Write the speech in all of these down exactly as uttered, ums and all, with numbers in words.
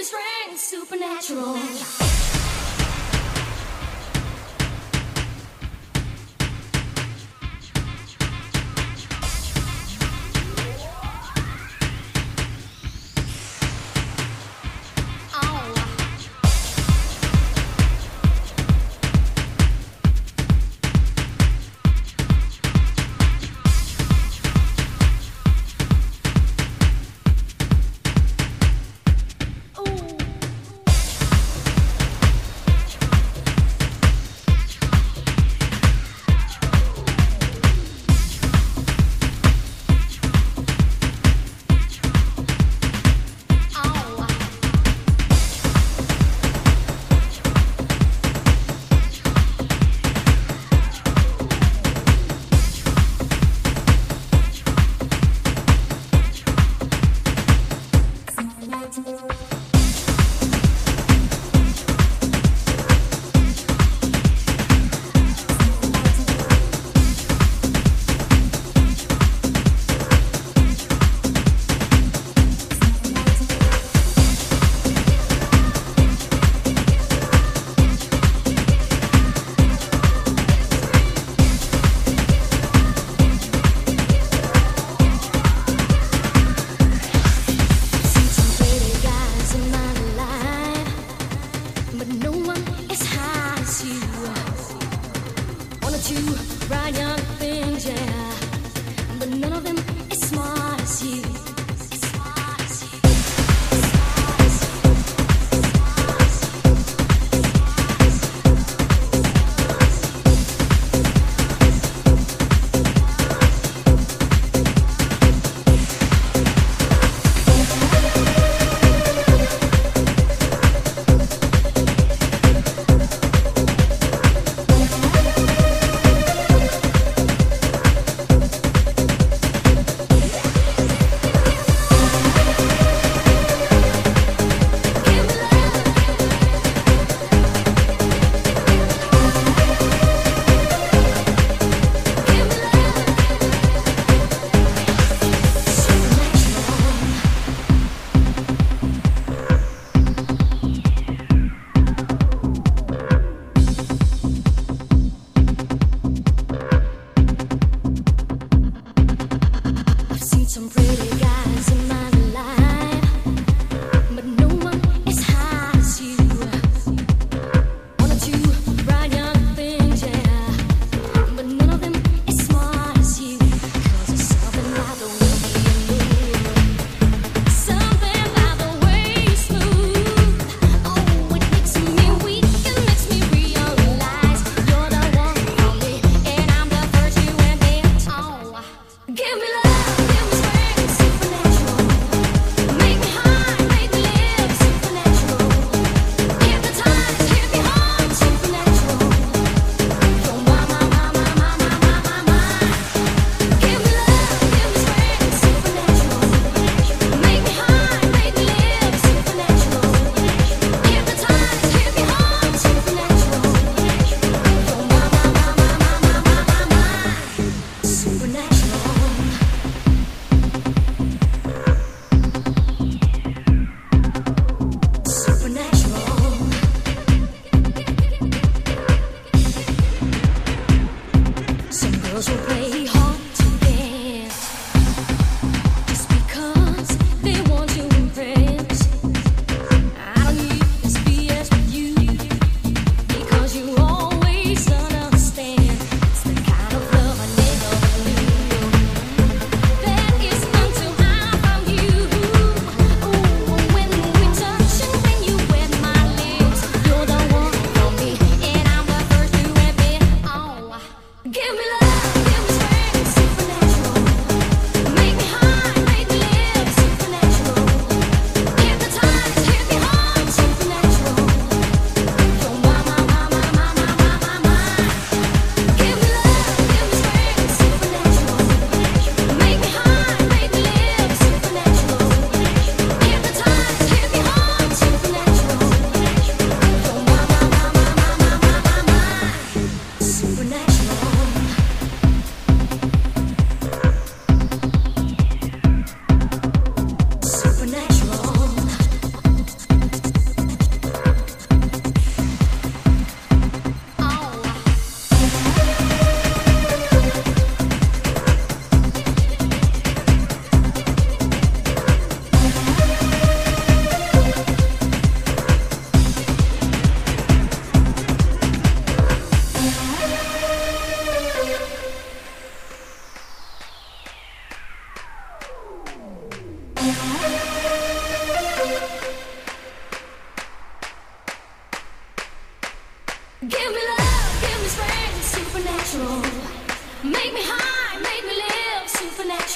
strength, supernatural. Guy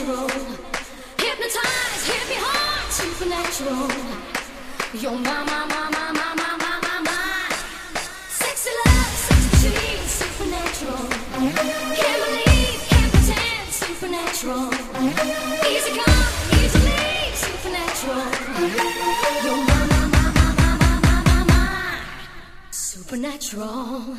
supernatural. Hypnotize, hit me hard, supernatural. You're my, my, my, my, my, my, my, my, my. Sexy love, sexy dream, supernatural. Can't believe, can't pretend, supernatural. Easy come, easy leave, supernatural. You're my, my, my, my, my, my, my, my, my. Supernatural.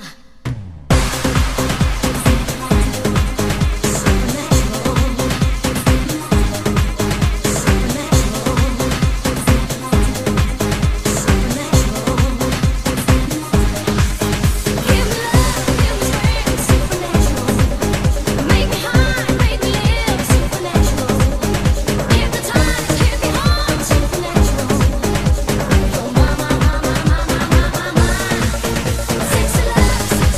Sexy love.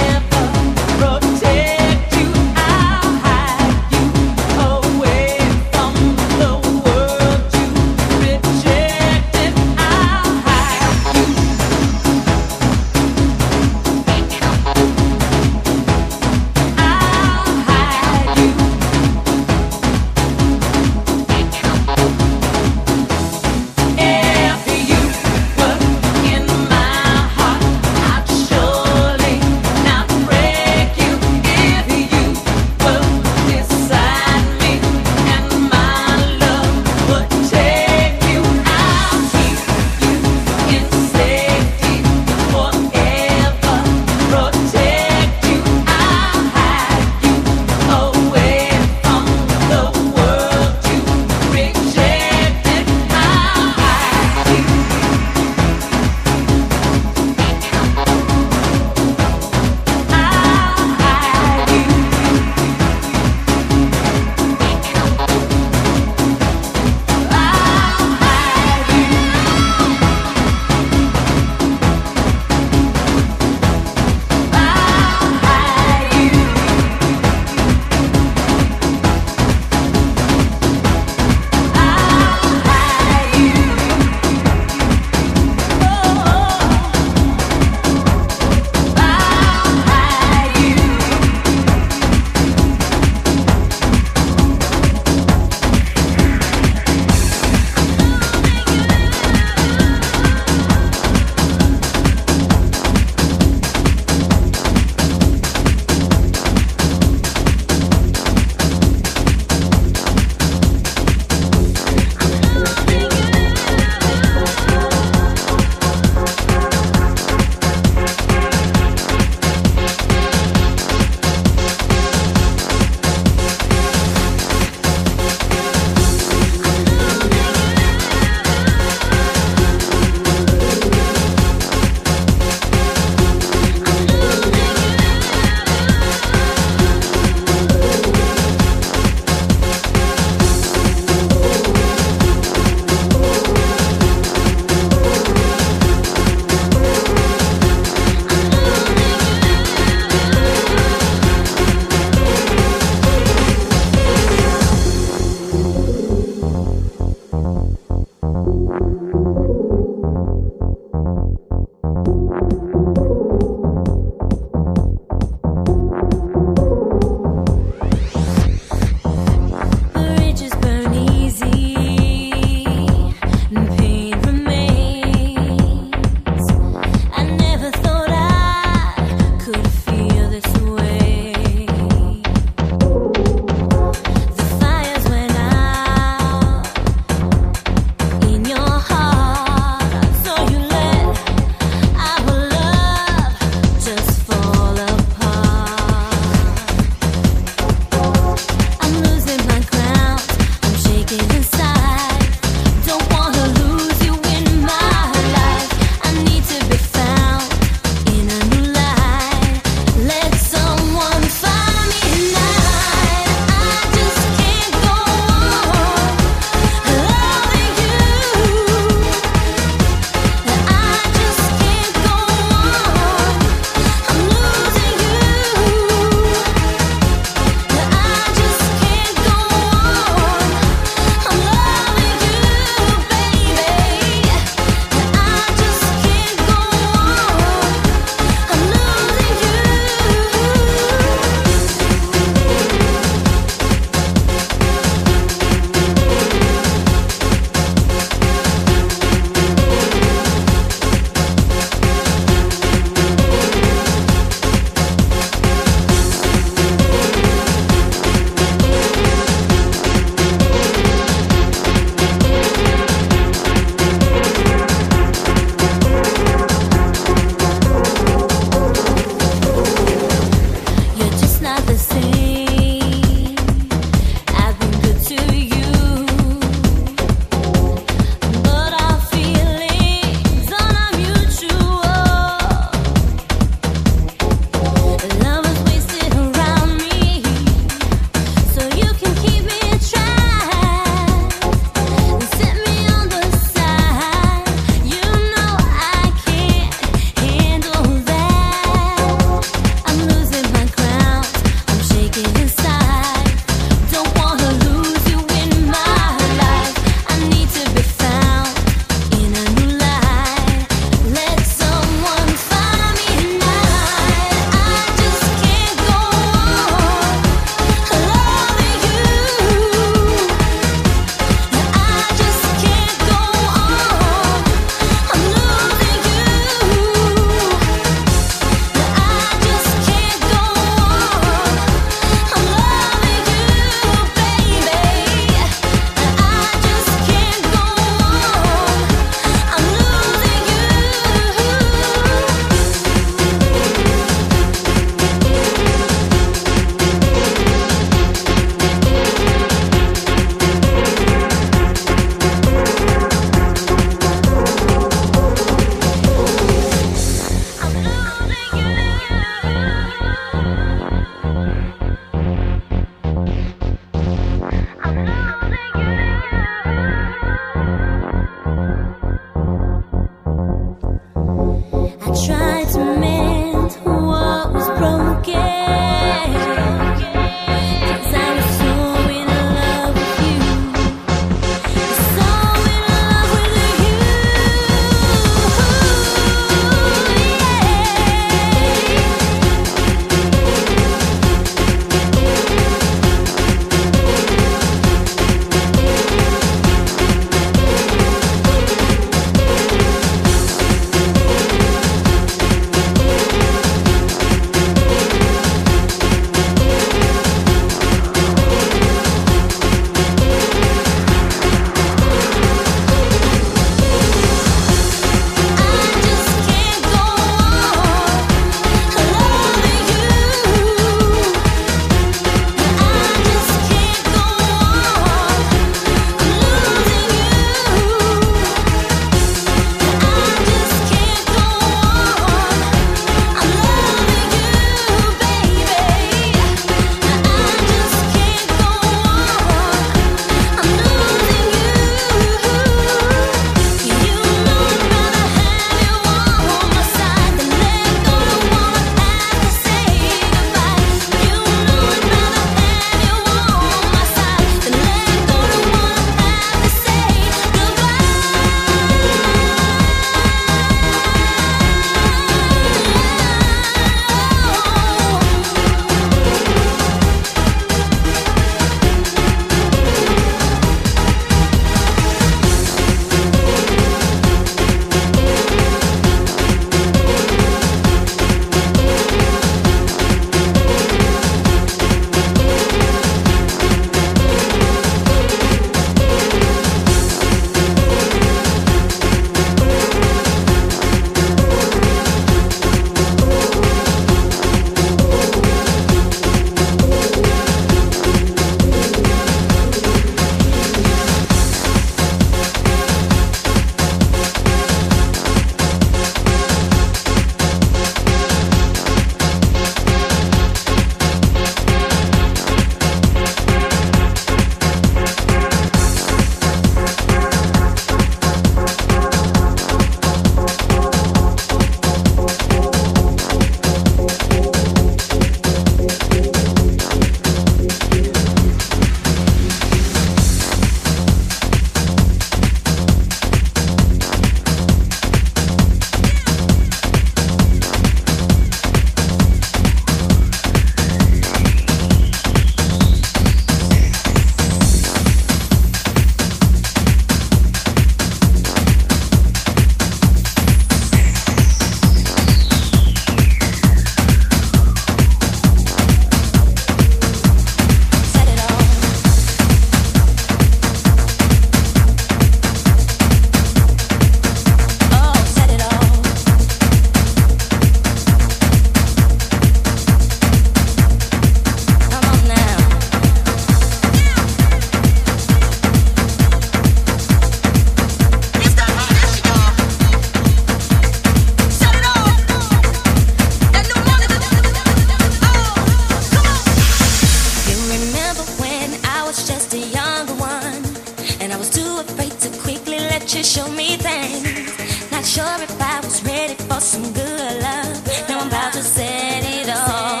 sure if I was ready for some good love. Now I'm about to set it off.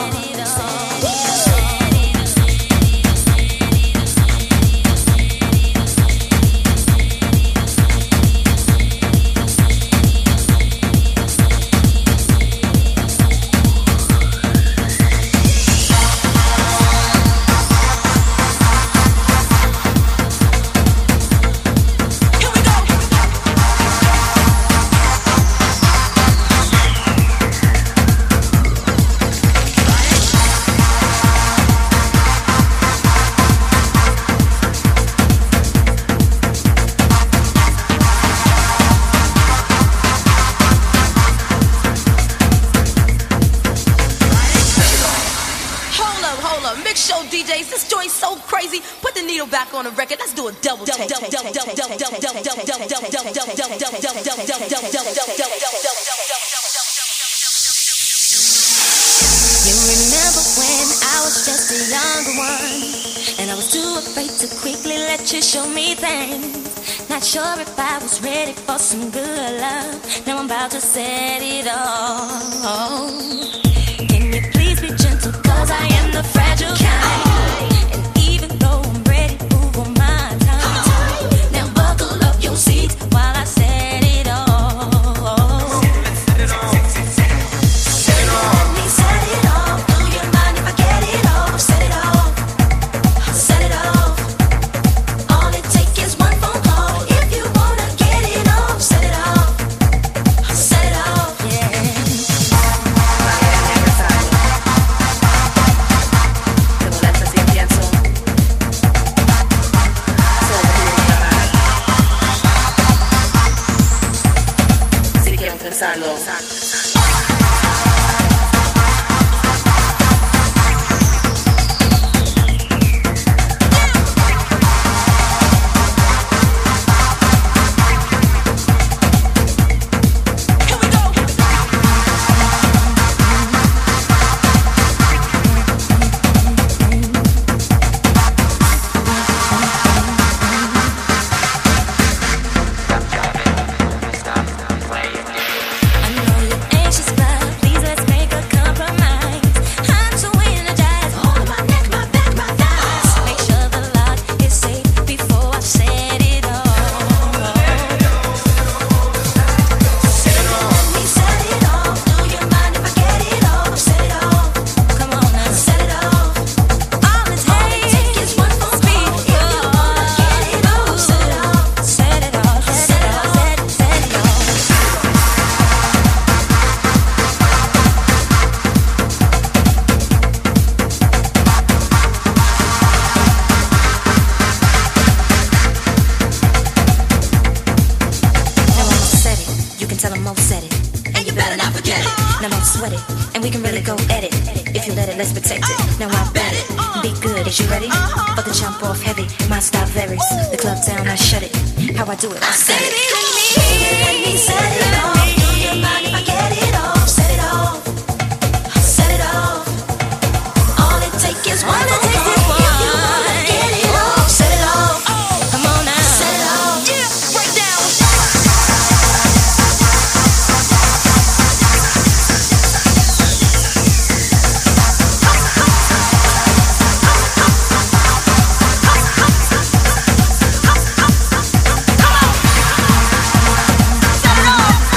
Back on the record, let's do a double take. You remember when I was just a younger one, and I was too afraid to quickly let you show me things. Not sure if I was ready for some good love. Now I'm about to set it off. Can you please be gentle, cause I am the fragile kind. And even though I'm ready, move on my time. Now buckle up your seats while I set it off. Set it off. Set it off. Let me set it off. Do you mind if I get it off? Set it off. Set it off. All it takes is one phone call. If you wanna get it off, set it off. Set it off, yeah. Pensando. You ready? For the jump off heavy, my style varies. The club down, I shut it. How I do it, I set it. Let me set it off. Do you mind if I get it off? Set it off. Set it off. All it takes is one phone call. If you wanna get it off, set it off. Come on now. Set it off. Yeah, break down. Set it off.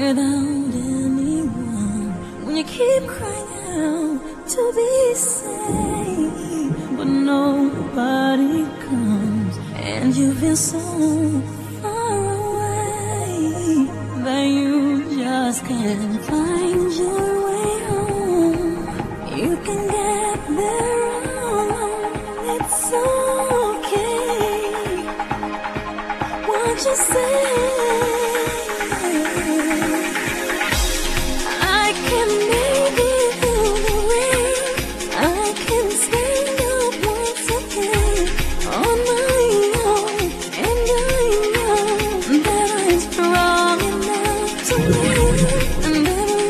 without anyone. When you keep crying out to be saved, but nobody comes, and you feel so far away that you just can't find your way home. You can get there alone, it's okay. What you say? I can make it through the rain. I can stand up once again on my own, and I know that I'm strong enough to win, and that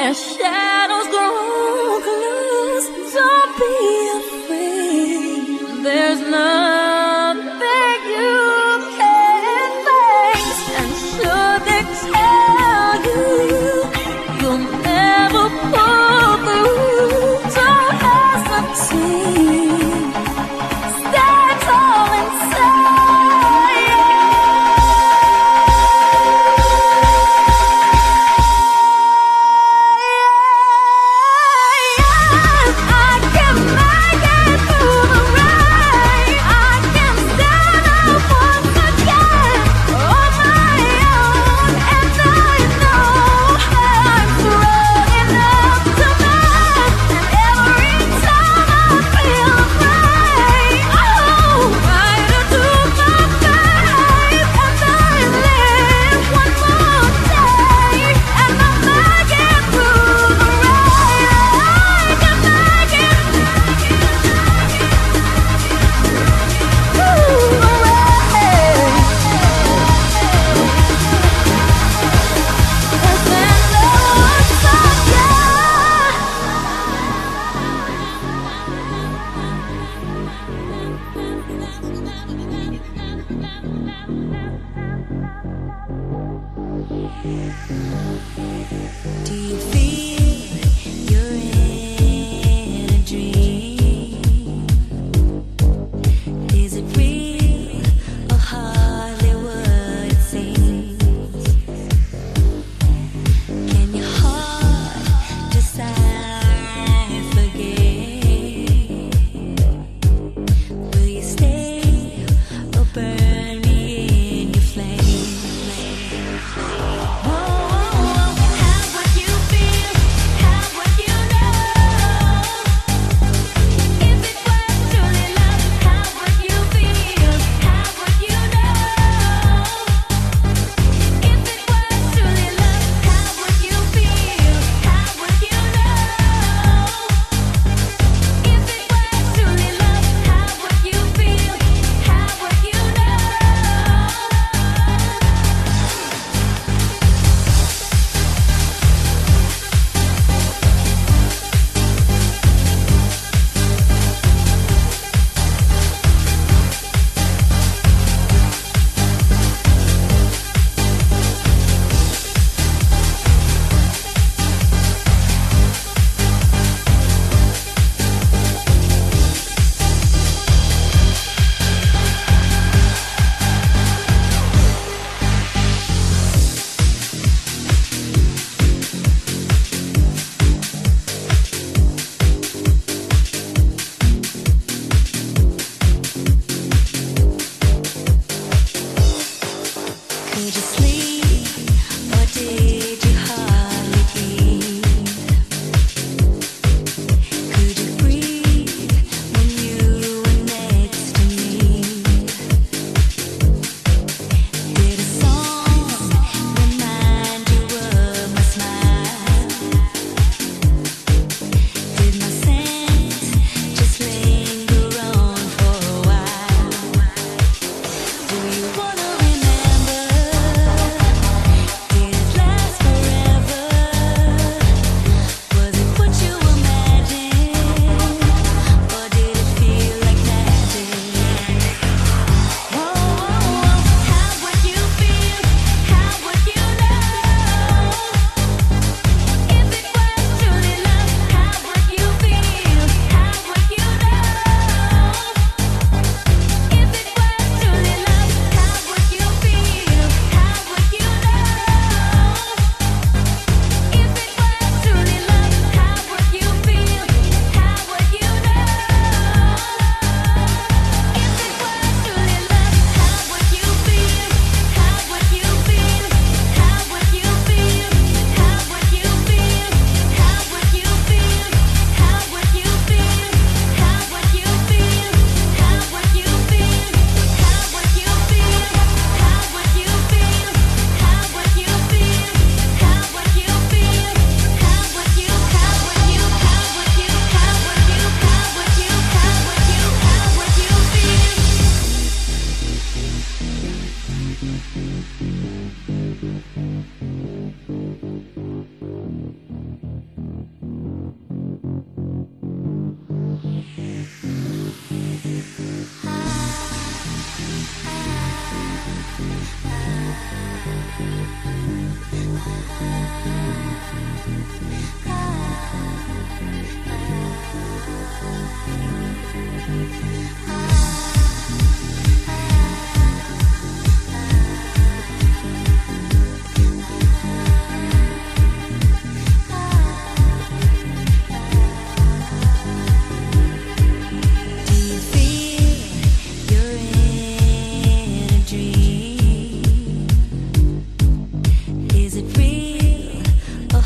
as shadows grow close, don't be afraid. There's nothing you can't face, and should they tell you you'll never pull through, don't hesitate. Stand tall and say, do you feel you're in a dream? Is it real or hardly what it seems? Can your heart decide forget? Will you stay or burn me in your flame? Have what you feel, have what you know.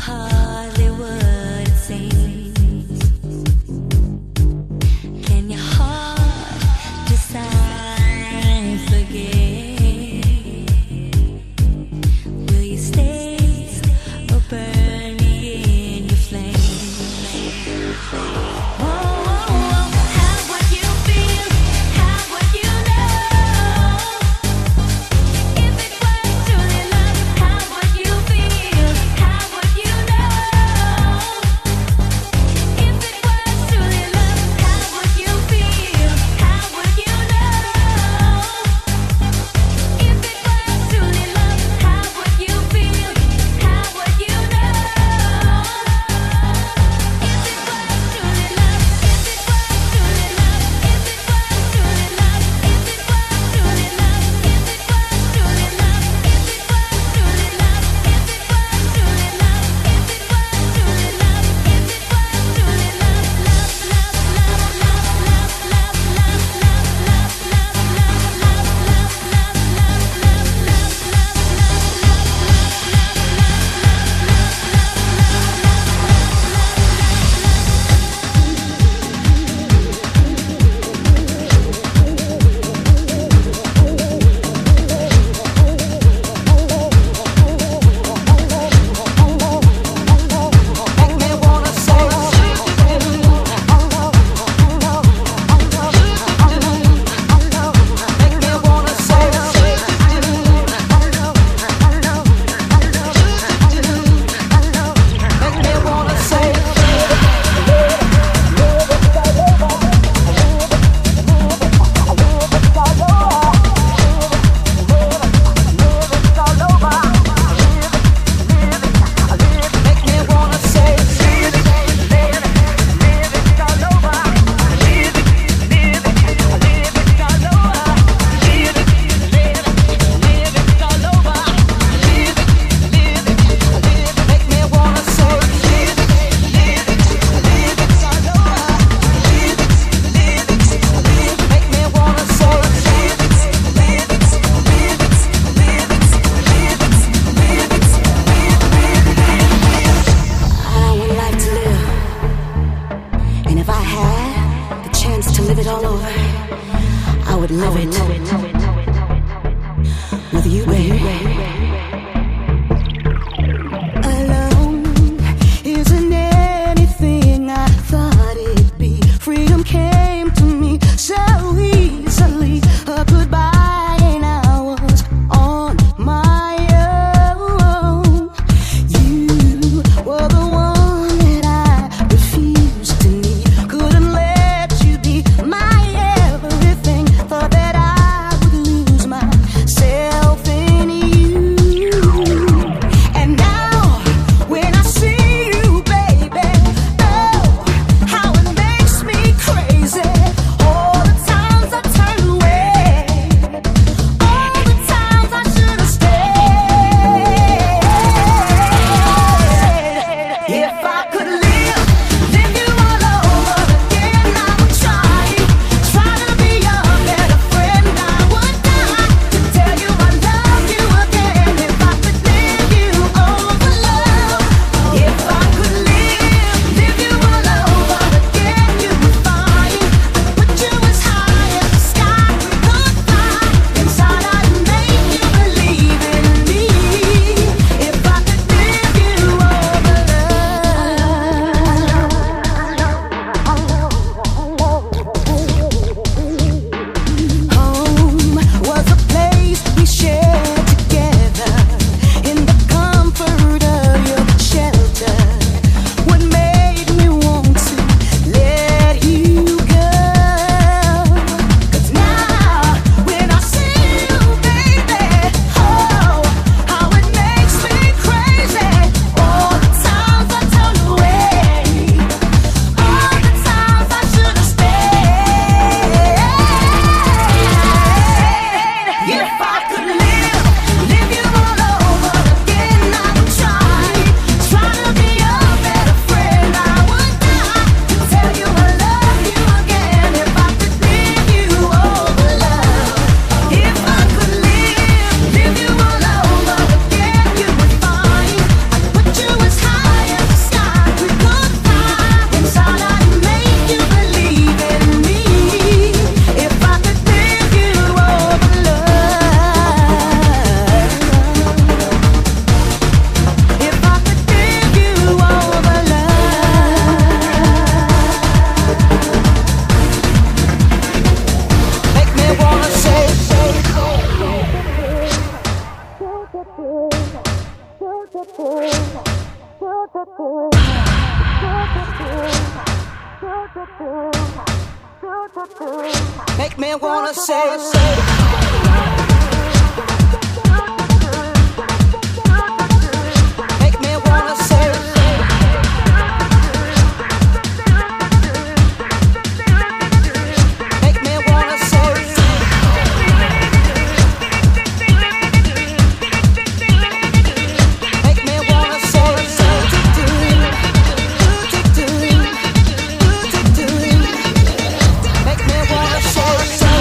hardly what it seems. Can your heart decide forget? Will you stay or burn me in your flame? Whoa, whoa, whoa. Have what you feel, have what you know. If it was truly love, have what you feel, have what you know. Make me wanna say, say. Make me wanna say, say. Make me wanna say, say. Make me wanna say, say. Make me wanna say, say.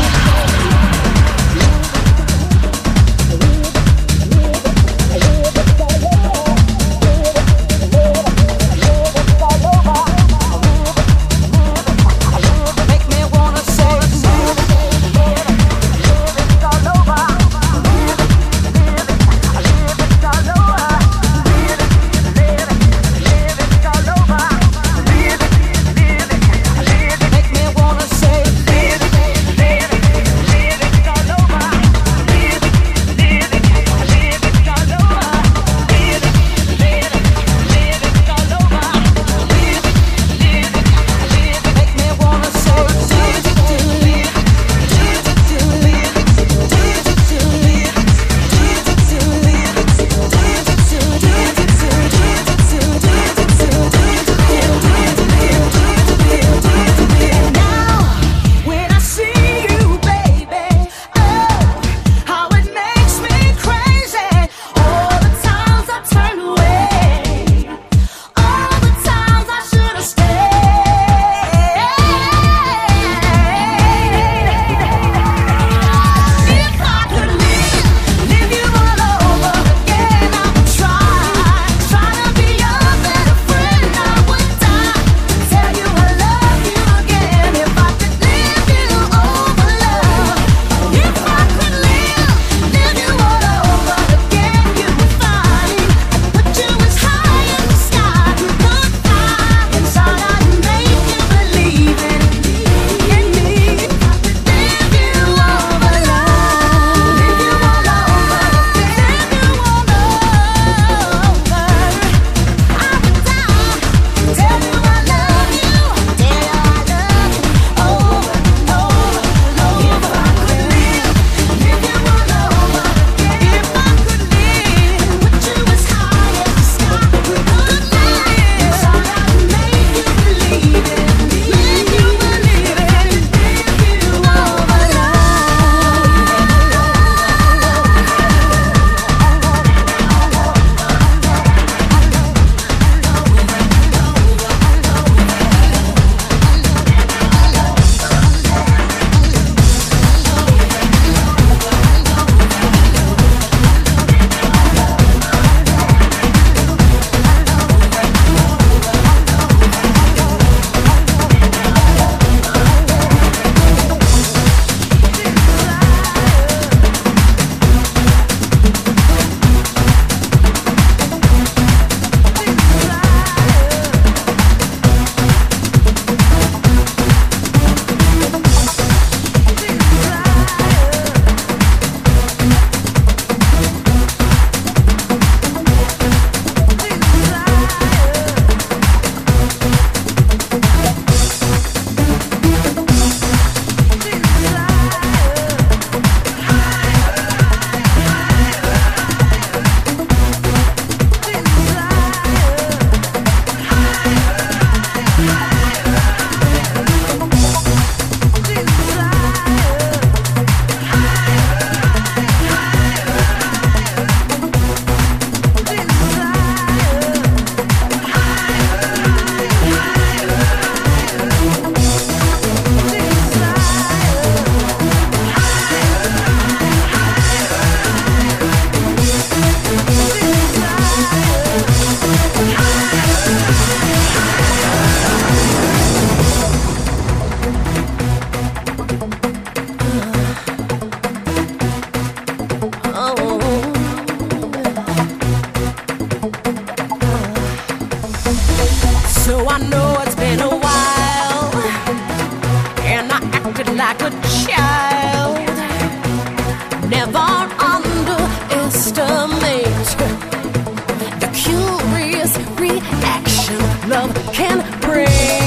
reaction love can bring.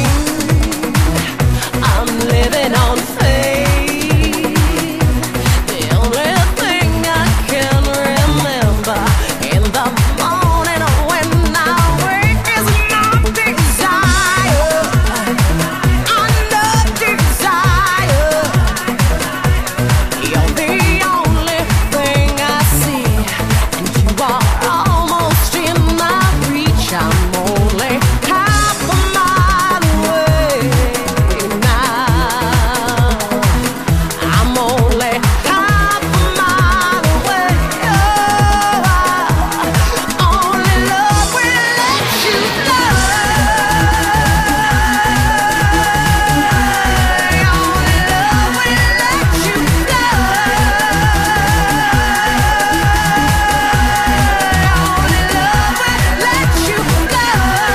I'm living on faith. The only thing I can remember in the morning when I wake is no desire. I no desire. You're the only thing I see, and you are almost in my reach. I'm only half a mile away now. I'm only half a mile away. Oh, only love will let you fly. Only love will let you fly. Only love will let you fly.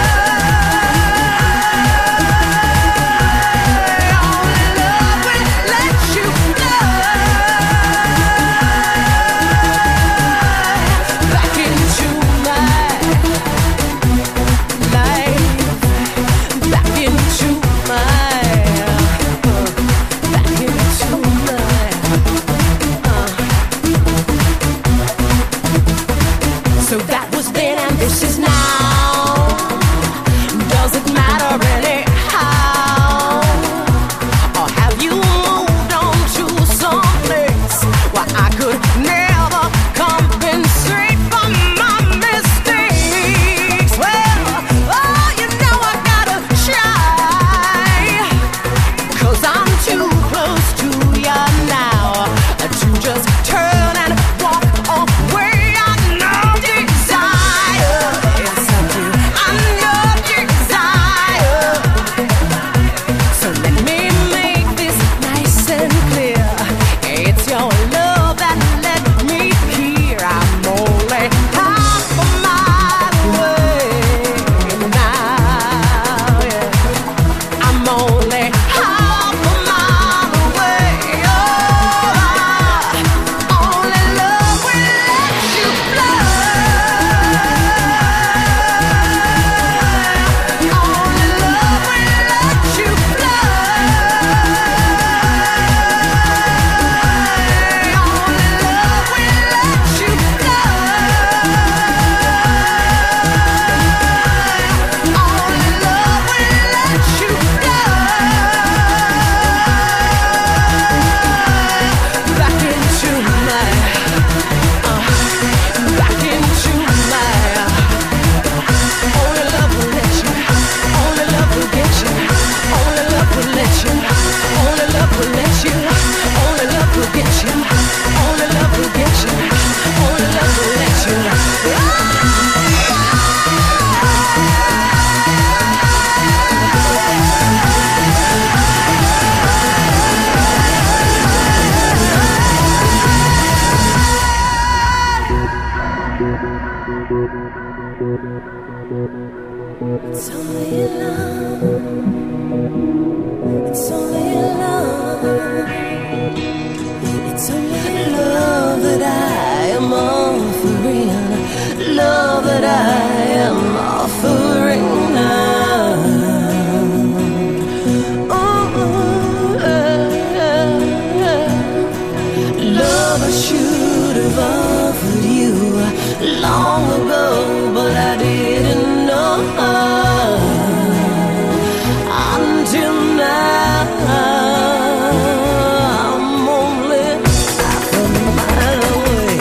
Only love will let you fly. Back into my life. Back into my, back into my, so that was then and this is now. Does it matter anyhow? Or have you moved on to some place where I could never compensate for my mistakes? Well, oh, you know I gotta try, 'cause I'm too close to you now to just turn and walk away. I know desire, yes I do. I know desire. So let me make this nice and clear. It's your love that led me here. I'm only half a mile away now. Yeah. I'm only half a mile away. Oh, only love will let you fly. Only love will let you fly. Only love will let you fly. Only love will let you fly. Back into my, uh, back into my, only love will let you, only love will get you, only love will let you, only love will let you, only love will get you, only love will get you, only love will let you. It's only love. It's only love. It's only love that I am offering. Love that I am offering now. Oh, love I should have offered you long ago, but I didn't know. Until now, I'm only half a mile away.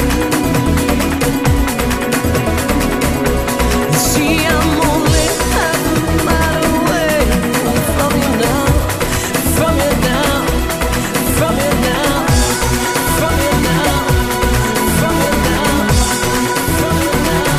See, I'm only half a mile away from you now, from you now, from you now, from you now, from you now, from you now,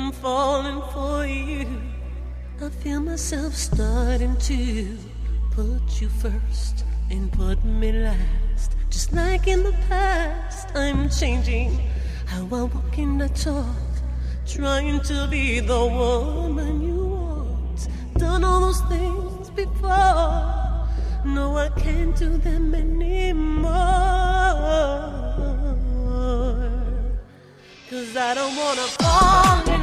I'm falling for you. I feel myself starting to put you first and put me last. Just like in the past, I'm changing how I walk and I talk, trying to be the woman you want. Done all those things before. No, I can't do them anymore. 'Cause I don't wanna fall in